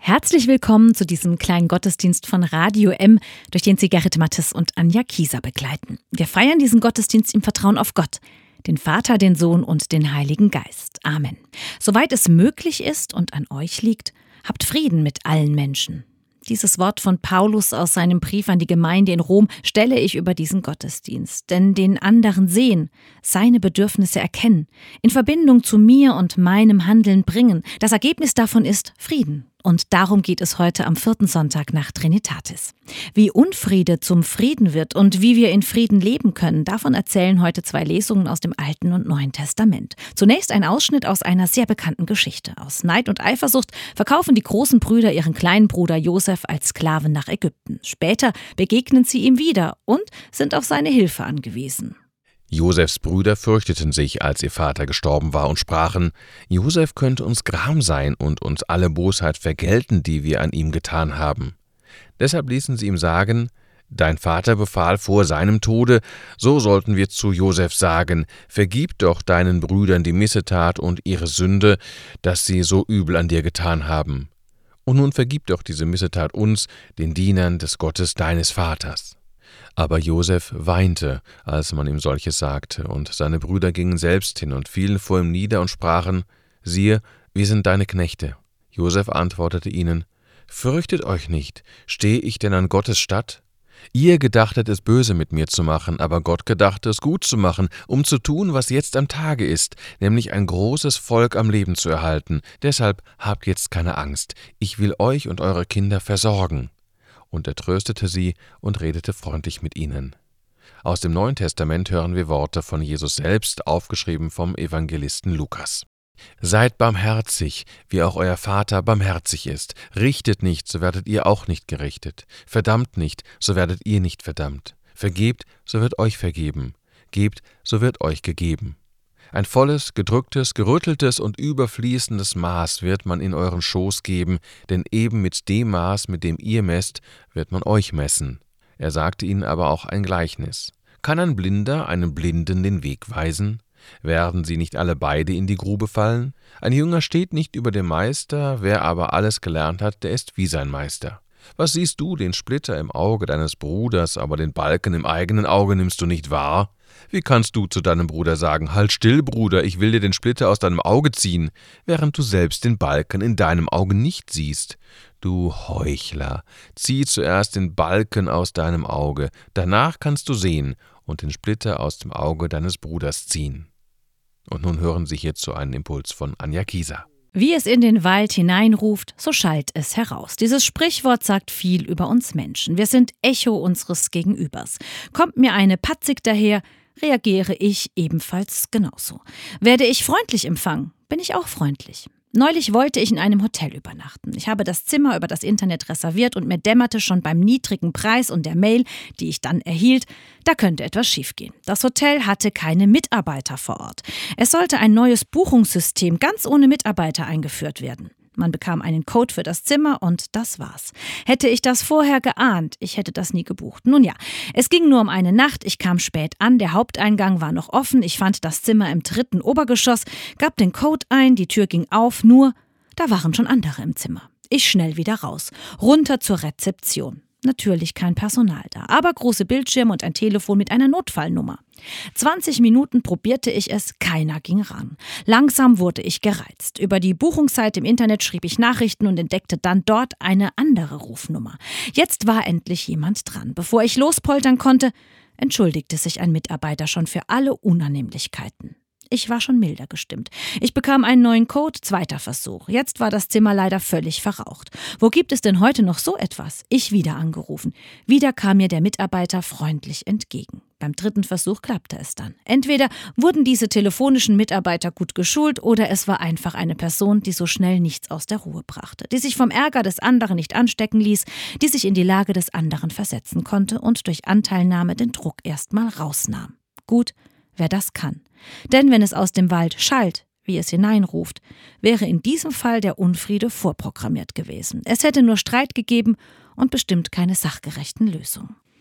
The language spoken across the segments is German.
Herzlich willkommen zu diesem kleinen Gottesdienst von Radio M, durch den Sie Gerrit Mattes und Anja Kieser begleiten. Wir feiern diesen Gottesdienst im Vertrauen auf Gott, den Vater, den Sohn und den Heiligen Geist. Amen. Soweit es möglich ist und an euch liegt, habt Frieden mit allen Menschen. Dieses Wort von Paulus aus seinem Brief an die Gemeinde in Rom stelle ich über diesen Gottesdienst. Denn den anderen sehen, seine Bedürfnisse erkennen, in Verbindung zu mir und meinem Handeln bringen. Das Ergebnis davon ist Frieden. Und darum geht es heute am 4. Sonntag nach Trinitatis. Wie Unfriede zum Frieden wird und wie wir in Frieden leben können, davon erzählen heute 2 Lesungen aus dem Alten und Neuen Testament. Zunächst ein Ausschnitt aus einer sehr bekannten Geschichte. Aus Neid und Eifersucht verkaufen die großen Brüder ihren kleinen Bruder Josef als Sklaven nach Ägypten. Später begegnen sie ihm wieder und sind auf seine Hilfe angewiesen. Josefs Brüder fürchteten sich, als ihr Vater gestorben war, und sprachen: Josef könnte uns gram sein und uns alle Bosheit vergelten, die wir an ihm getan haben. Deshalb ließen sie ihm sagen: Dein Vater befahl vor seinem Tode, so sollten wir zu Josef sagen: Vergib doch deinen Brüdern die Missetat und ihre Sünde, dass sie so übel an dir getan haben. Und nun vergib doch diese Missetat uns, den Dienern des Gottes deines Vaters. Aber Josef weinte, als man ihm solches sagte, und seine Brüder gingen selbst hin und fielen vor ihm nieder und sprachen: Siehe, wir sind deine Knechte. Josef antwortete ihnen: Fürchtet euch nicht, stehe ich denn an Gottes statt? Ihr gedachtet es böse mit mir zu machen, aber Gott gedachte es gut zu machen, um zu tun, was jetzt am Tage ist, nämlich ein großes Volk am Leben zu erhalten. Deshalb habt jetzt keine Angst, ich will euch und eure Kinder versorgen. Und er tröstete sie und redete freundlich mit ihnen. Aus dem Neuen Testament hören wir Worte von Jesus selbst, aufgeschrieben vom Evangelisten Lukas. Seid barmherzig, wie auch euer Vater barmherzig ist. Richtet nicht, so werdet ihr auch nicht gerichtet. Verdammt nicht, so werdet ihr nicht verdammt. Vergebt, so wird euch vergeben. Gebt, so wird euch gegeben. Ein volles, gedrücktes, gerütteltes und überfließendes Maß wird man in euren Schoß geben, denn eben mit dem Maß, mit dem ihr messt, wird man euch messen. Er sagte ihnen aber auch ein Gleichnis. Kann ein Blinder einem Blinden den Weg weisen? Werden sie nicht alle beide in die Grube fallen? Ein Jünger steht nicht über dem Meister, wer aber alles gelernt hat, der ist wie sein Meister. Was siehst du, den Splitter im Auge deines Bruders, aber den Balken im eigenen Auge nimmst du nicht wahr? Wie kannst du zu deinem Bruder sagen: Halt still, Bruder, ich will dir den Splitter aus deinem Auge ziehen, während du selbst den Balken in deinem Auge nicht siehst? Du Heuchler, zieh zuerst den Balken aus deinem Auge, danach kannst du sehen und den Splitter aus dem Auge deines Bruders ziehen. Und nun hören Sie hierzu einen Impuls von Anja Kieser. Wie es in den Wald hineinruft, so schallt es heraus. Dieses Sprichwort sagt viel über uns Menschen. Wir sind Echo unseres Gegenübers. Kommt mir eine patzig daher, reagiere ich ebenfalls genauso. Werde ich freundlich empfangen, bin ich auch freundlich. Neulich wollte ich in einem Hotel übernachten. Ich habe das Zimmer über das Internet reserviert und mir dämmerte schon beim niedrigen Preis und der Mail, die ich dann erhielt, da könnte etwas schiefgehen. Das Hotel hatte keine Mitarbeiter vor Ort. Es sollte ein neues Buchungssystem ganz ohne Mitarbeiter eingeführt werden. Man bekam einen Code für das Zimmer und das war's. Hätte ich das vorher geahnt, ich hätte das nie gebucht. Nun ja, es ging nur um eine Nacht, ich kam spät an, der Haupteingang war noch offen, ich fand das Zimmer im 3. Obergeschoss, gab den Code ein, die Tür ging auf, nur da waren schon andere im Zimmer. Ich schnell wieder raus, runter zur Rezeption. Natürlich kein Personal da, aber große Bildschirme und ein Telefon mit einer Notfallnummer. 20 Minuten probierte ich es, keiner ging ran. Langsam wurde ich gereizt. Über die Buchungsseite im Internet schrieb ich Nachrichten und entdeckte dann dort eine andere Rufnummer. Jetzt war endlich jemand dran. Bevor ich lospoltern konnte, entschuldigte sich ein Mitarbeiter schon für alle Unannehmlichkeiten. Ich war schon milder gestimmt. Ich bekam einen neuen Code, 2. Versuch. Jetzt war das Zimmer leider völlig verraucht. Wo gibt es denn heute noch so etwas? Ich wieder angerufen. Wieder kam mir der Mitarbeiter freundlich entgegen. Beim 3. Versuch klappte es dann. Entweder wurden diese telefonischen Mitarbeiter gut geschult oder es war einfach eine Person, die so schnell nichts aus der Ruhe brachte, die sich vom Ärger des anderen nicht anstecken ließ, die sich in die Lage des anderen versetzen konnte und durch Anteilnahme den Druck erstmal rausnahm. Gut, wer das kann. Denn wenn es aus dem Wald schallt, wie es hineinruft, wäre in diesem Fall der Unfriede vorprogrammiert gewesen. Es hätte nur Streit gegeben und bestimmt keine sachgerechten Lösungen.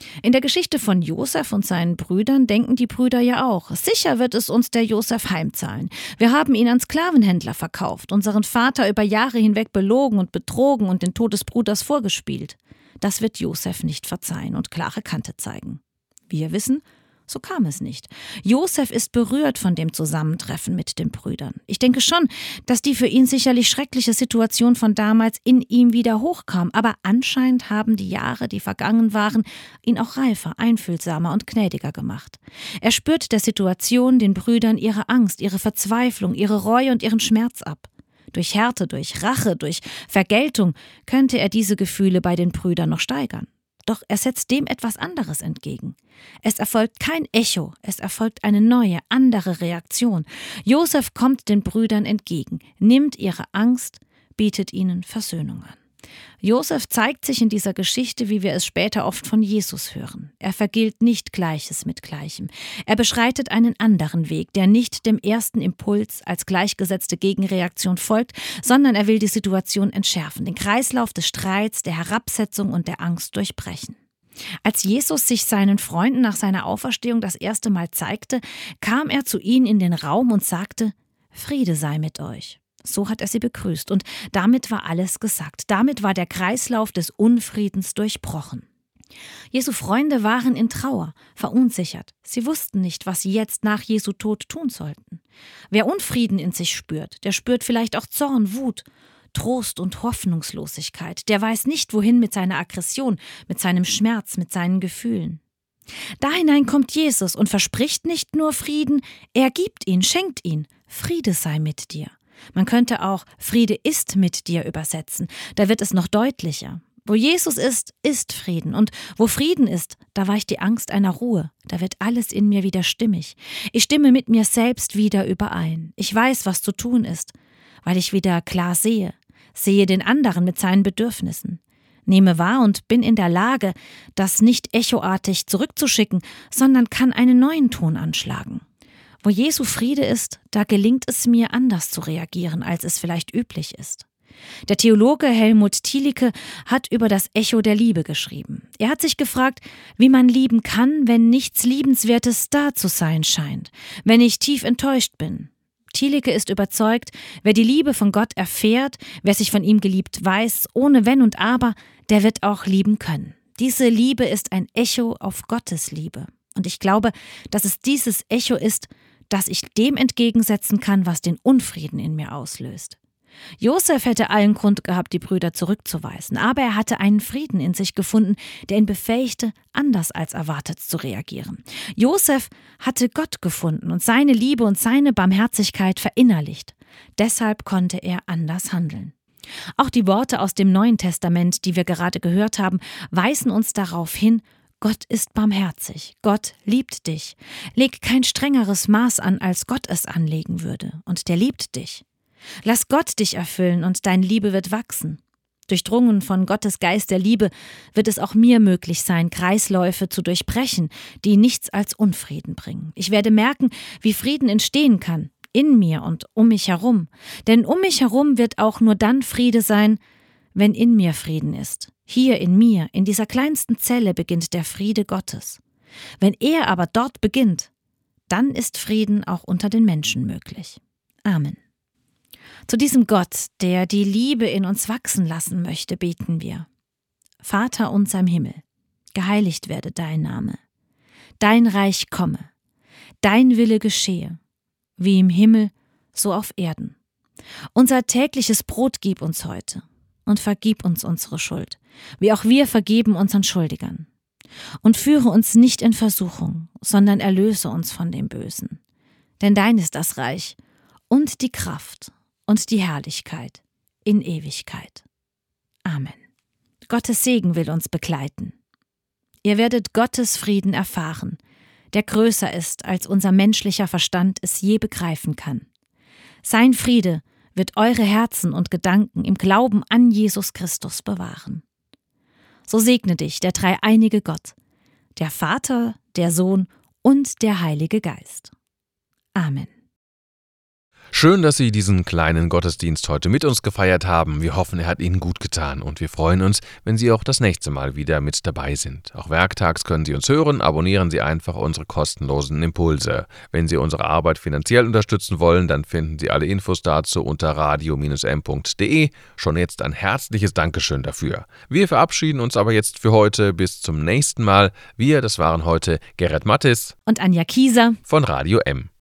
In der Geschichte von Josef und seinen Brüdern denken die Brüder ja auch, sicher wird es uns der Josef heimzahlen. Wir haben ihn an Sklavenhändler verkauft, unseren Vater über Jahre hinweg belogen und betrogen und den Tod des Bruders vorgespielt. Das wird Josef nicht verzeihen und klare Kante zeigen. Wir wissen, so kam es nicht. Josef ist berührt von dem Zusammentreffen mit den Brüdern. Ich denke schon, dass die für ihn sicherlich schreckliche Situation von damals in ihm wieder hochkam. Aber anscheinend haben die Jahre, die vergangen waren, ihn auch reifer, einfühlsamer und gnädiger gemacht. Er spürt der Situation, den Brüdern, ihre Angst, ihre Verzweiflung, ihre Reue und ihren Schmerz ab. Durch Härte, durch Rache, durch Vergeltung könnte er diese Gefühle bei den Brüdern noch steigern. Doch er setzt dem etwas anderes entgegen. Es erfolgt kein Echo, es erfolgt eine neue, andere Reaktion. Josef kommt den Brüdern entgegen, nimmt ihre Angst, bietet ihnen Versöhnung an. Josef zeigt sich in dieser Geschichte, wie wir es später oft von Jesus hören. Er vergilt nicht Gleiches mit Gleichem. Er beschreitet einen anderen Weg, der nicht dem ersten Impuls als gleichgesetzte Gegenreaktion folgt, sondern er will die Situation entschärfen, den Kreislauf des Streits, der Herabsetzung und der Angst durchbrechen. Als Jesus sich seinen Freunden nach seiner Auferstehung das erste Mal zeigte, kam er zu ihnen in den Raum und sagte: Friede sei mit euch. So hat er sie begrüßt und damit war alles gesagt. Damit war der Kreislauf des Unfriedens durchbrochen. Jesu Freunde waren in Trauer, verunsichert. Sie wussten nicht, was sie jetzt nach Jesu Tod tun sollten. Wer Unfrieden in sich spürt, der spürt vielleicht auch Zorn, Wut, Trost und Hoffnungslosigkeit. Der weiß nicht, wohin mit seiner Aggression, mit seinem Schmerz, mit seinen Gefühlen. Da hinein kommt Jesus und verspricht nicht nur Frieden, er gibt ihn, schenkt ihn. Friede sei mit dir. Man könnte auch Friede ist mit dir übersetzen. Da wird es noch deutlicher. Wo Jesus ist, ist Frieden. Und wo Frieden ist, da weicht die Angst einer Ruhe. Da wird alles in mir wieder stimmig. Ich stimme mit mir selbst wieder überein. Ich weiß, was zu tun ist, weil ich wieder klar sehe. Sehe den anderen mit seinen Bedürfnissen. Nehme wahr und bin in der Lage, das nicht echoartig zurückzuschicken, sondern kann einen neuen Ton anschlagen. Wo Jesu Friede ist, da gelingt es mir, anders zu reagieren, als es vielleicht üblich ist. Der Theologe Helmut Thielicke hat über das Echo der Liebe geschrieben. Er hat sich gefragt, wie man lieben kann, wenn nichts Liebenswertes da zu sein scheint, wenn ich tief enttäuscht bin. Thielicke ist überzeugt, wer die Liebe von Gott erfährt, wer sich von ihm geliebt weiß, ohne Wenn und Aber, der wird auch lieben können. Diese Liebe ist ein Echo auf Gottes Liebe. Und ich glaube, dass es dieses Echo ist, das ich dem entgegensetzen kann, was den Unfrieden in mir auslöst. Josef hätte allen Grund gehabt, die Brüder zurückzuweisen, aber er hatte einen Frieden in sich gefunden, der ihn befähigte, anders als erwartet zu reagieren. Josef hatte Gott gefunden und seine Liebe und seine Barmherzigkeit verinnerlicht. Deshalb konnte er anders handeln. Auch die Worte aus dem Neuen Testament, die wir gerade gehört haben, weisen uns darauf hin: Gott ist barmherzig, Gott liebt dich. Leg kein strengeres Maß an, als Gott es anlegen würde, und der liebt dich. Lass Gott dich erfüllen und deine Liebe wird wachsen. Durchdrungen von Gottes Geist der Liebe wird es auch mir möglich sein, Kreisläufe zu durchbrechen, die nichts als Unfrieden bringen. Ich werde merken, wie Frieden entstehen kann, in mir und um mich herum. Denn um mich herum wird auch nur dann Friede sein, wenn in mir Frieden ist. Hier in mir, in dieser kleinsten Zelle beginnt der Friede Gottes. Wenn er aber dort beginnt, dann ist Frieden auch unter den Menschen möglich. Amen. Zu diesem Gott, der die Liebe in uns wachsen lassen möchte, beten wir. Vater unser im Himmel, geheiligt werde dein Name. Dein Reich komme, dein Wille geschehe, wie im Himmel, so auf Erden. Unser tägliches Brot gib uns heute und vergib uns unsere Schuld, wie auch wir vergeben unseren Schuldigern. Und führe uns nicht in Versuchung, sondern erlöse uns von dem Bösen. Denn dein ist das Reich und die Kraft und die Herrlichkeit in Ewigkeit. Amen. Gottes Segen will uns begleiten. Ihr werdet Gottes Frieden erfahren, der größer ist, als unser menschlicher Verstand es je begreifen kann. Sein Friede wird eure Herzen und Gedanken im Glauben an Jesus Christus bewahren. So segne dich der dreieinige Gott, der Vater, der Sohn und der Heilige Geist. Amen. Schön, dass Sie diesen kleinen Gottesdienst heute mit uns gefeiert haben. Wir hoffen, er hat Ihnen gut getan und wir freuen uns, wenn Sie auch das nächste Mal wieder mit dabei sind. Auch werktags können Sie uns hören. Abonnieren Sie einfach unsere kostenlosen Impulse. Wenn Sie unsere Arbeit finanziell unterstützen wollen, dann finden Sie alle Infos dazu unter radio-m.de. Schon jetzt ein herzliches Dankeschön dafür. Wir verabschieden uns aber jetzt für heute. Bis zum nächsten Mal. Das waren heute Gerrit Mattis und Anja Kieser von Radio M.